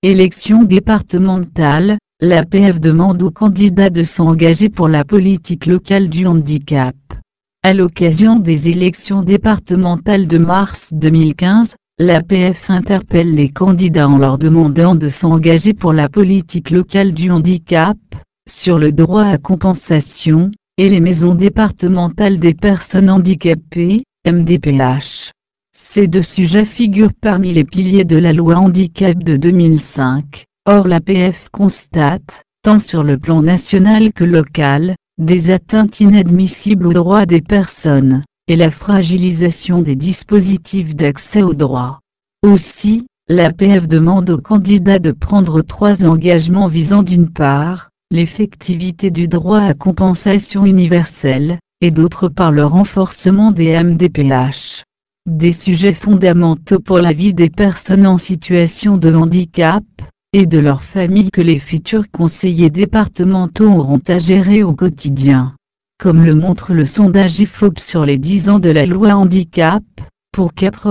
Élections départementales, l'APF demande aux candidats de s'engager pour la politique locale du handicap. À l'occasion des élections départementales de mars 2015, l'APF interpelle les candidats en leur demandant de s'engager pour la politique locale du handicap, sur le droit à compensation, et les maisons départementales des personnes handicapées, MDPH. Ces deux sujets figurent parmi les piliers de la loi handicap de 2005. Or l'APF constate, tant sur le plan national que local, des atteintes inadmissibles aux droits des personnes, et la fragilisation des dispositifs d'accès aux droits. Aussi, l'APF demande aux candidats de prendre 3 engagements visant d'une part, l'effectivité du droit à compensation universelle, et d'autre part le renforcement des MDPH. Des sujets fondamentaux pour la vie des personnes en situation de handicap, et de leurs familles que les futurs conseillers départementaux auront à gérer au quotidien. Comme le montre le sondage IFOP sur les 10 ans de la loi handicap, pour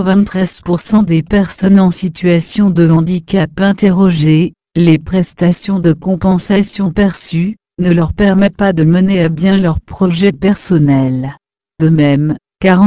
93% des personnes en situation de handicap interrogées, les prestations de compensation perçues ne leur permettent pas de mener à bien leurs projets personnels. De même,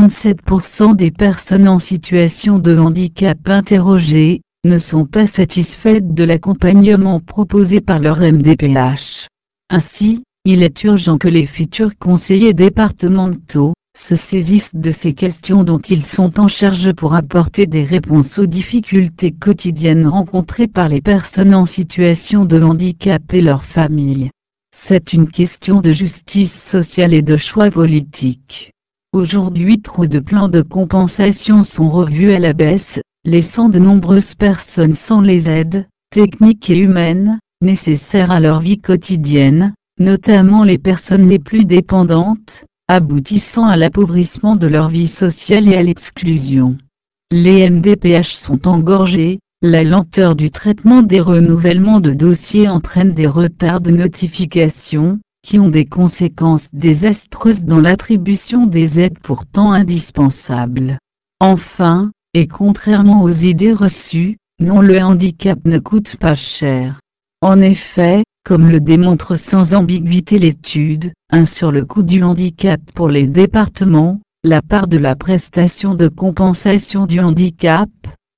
47% des personnes en situation de handicap interrogées ne sont pas satisfaites de l'accompagnement proposé par leur MDPH. Ainsi, il est urgent que les futurs conseillers départementaux se saisissent de ces questions dont ils sont en charge pour apporter des réponses aux difficultés quotidiennes rencontrées par les personnes en situation de handicap et leurs familles. C'est une question de justice sociale et de choix politique. Aujourd'hui, trop de plans de compensation sont revus à la baisse, laissant de nombreuses personnes sans les aides, techniques et humaines, nécessaires à leur vie quotidienne, notamment les personnes les plus dépendantes, aboutissant à l'appauvrissement de leur vie sociale et à l'exclusion. Les MDPH sont engorgés, la lenteur du traitement des renouvellements de dossiers entraîne des retards de notification, qui ont des conséquences désastreuses dans l'attribution des aides pourtant indispensables. Enfin, et contrairement aux idées reçues, non, le handicap ne coûte pas cher. En effet, comme le démontre sans ambiguïté l'étude, sur le coût du handicap pour les départements, la part de la prestation de compensation du handicap,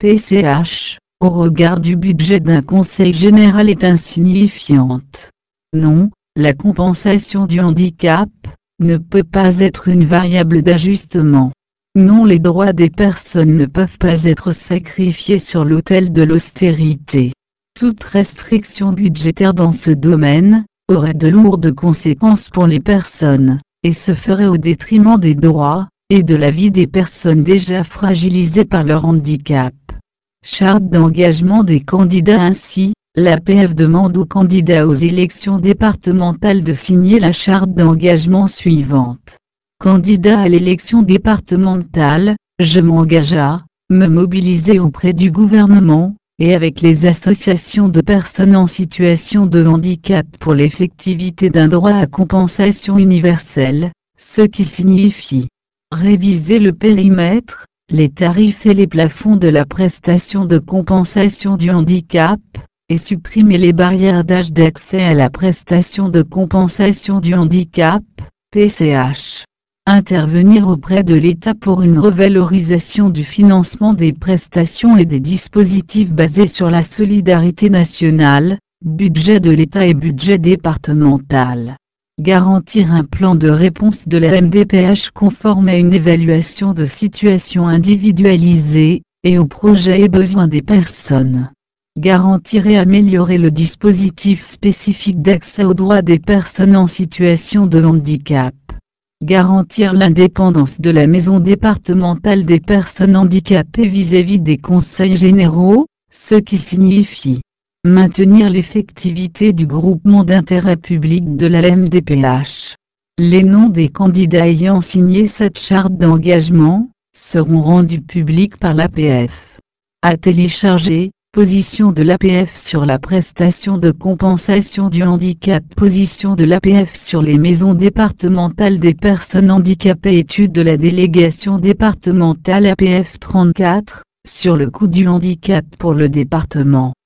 PCH, au regard du budget d'un conseil général est insignifiante. Non, la compensation du handicap ne peut pas être une variable d'ajustement. Non, les droits des personnes ne peuvent pas être sacrifiés sur l'autel de l'austérité. Toute restriction budgétaire dans ce domaine aurait de lourdes conséquences pour les personnes, et se ferait au détriment des droits et de la vie des personnes déjà fragilisées par leur handicap. Charte d'engagement des candidats. Ainsi, l'APF demande aux candidats aux élections départementales de signer la charte d'engagement suivante. Candidat à l'élection départementale, je m'engage à me mobiliser auprès du gouvernement, et avec les associations de personnes en situation de handicap pour l'effectivité d'un droit à compensation universelle, ce qui signifie réviser le périmètre, les tarifs et les plafonds de la prestation de compensation du handicap, et supprimer les barrières d'âge d'accès à la prestation de compensation du handicap, PCH. Intervenir auprès de l'État pour une revalorisation du financement des prestations et des dispositifs basés sur la solidarité nationale, budget de l'État et budget départemental. Garantir un plan de réponse de la MDPH conforme à une évaluation de situation individualisée, et aux projets et besoins des personnes. Garantir et améliorer le dispositif spécifique d'accès aux droits des personnes en situation de handicap. Garantir l'indépendance de la maison départementale des personnes handicapées vis-à-vis des conseils généraux, ce qui signifie maintenir l'effectivité du groupement d'intérêt public de la MDPH. Les noms des candidats ayant signé cette charte d'engagement seront rendus publics par l'APF. À télécharger. Position de l'APF sur la prestation de compensation du handicap. Position de l'APF sur les maisons départementales des personnes handicapées. Étude de la délégation départementale APF 34, sur le coût du handicap pour le département.